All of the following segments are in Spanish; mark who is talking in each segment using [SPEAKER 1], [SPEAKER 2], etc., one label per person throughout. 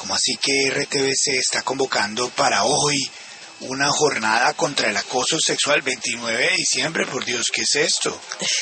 [SPEAKER 1] ¿Cómo así que RTBC está convocando para hoy una jornada contra el acoso sexual 29 de diciembre? Por Dios, ¿qué es esto?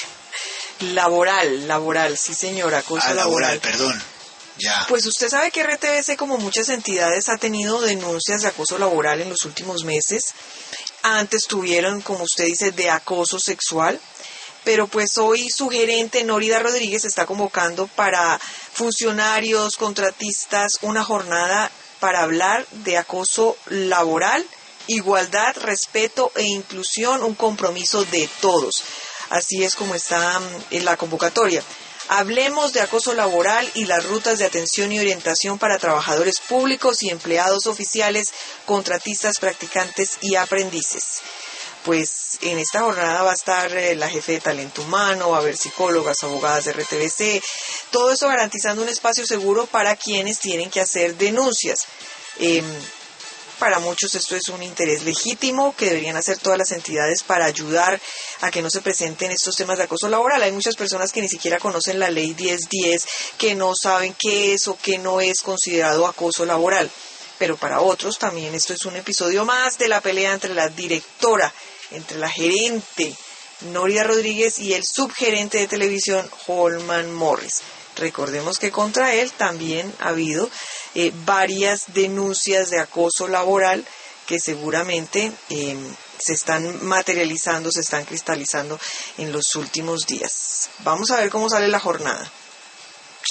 [SPEAKER 2] Laboral, sí señora, acoso laboral.
[SPEAKER 1] Perdón, ya.
[SPEAKER 2] Pues usted sabe que RTBC, como muchas entidades, ha tenido denuncias de acoso laboral en los últimos meses. Antes tuvieron, como usted dice, de acoso sexual. Pero pues hoy su gerente, Nórida Rodríguez, está convocando para funcionarios, contratistas, una jornada para hablar de acoso laboral, igualdad, respeto e inclusión, un compromiso de todos. Así es como está en la convocatoria. Hablemos de acoso laboral y las rutas de atención y orientación para trabajadores públicos y empleados oficiales, contratistas, practicantes y aprendices. Pues en esta jornada va a estar la jefe de talento humano, va a haber psicólogas, abogadas de RTBC, todo eso garantizando un espacio seguro para quienes tienen que hacer denuncias. Para muchos esto es un interés legítimo que deberían hacer todas las entidades para ayudar a que no se presenten estos temas de acoso laboral. Hay muchas personas que ni siquiera conocen la ley 1010, que no saben qué es o qué no es considerado acoso laboral. Pero para otros también esto es un episodio más de la pelea entre la directora, entre la gerente Nórida Rodríguez y el subgerente de televisión Holman Morris. Recordemos que contra él también ha habido varias denuncias de acoso laboral que seguramente se están materializando, se están cristalizando en los últimos días. Vamos a ver cómo sale la jornada.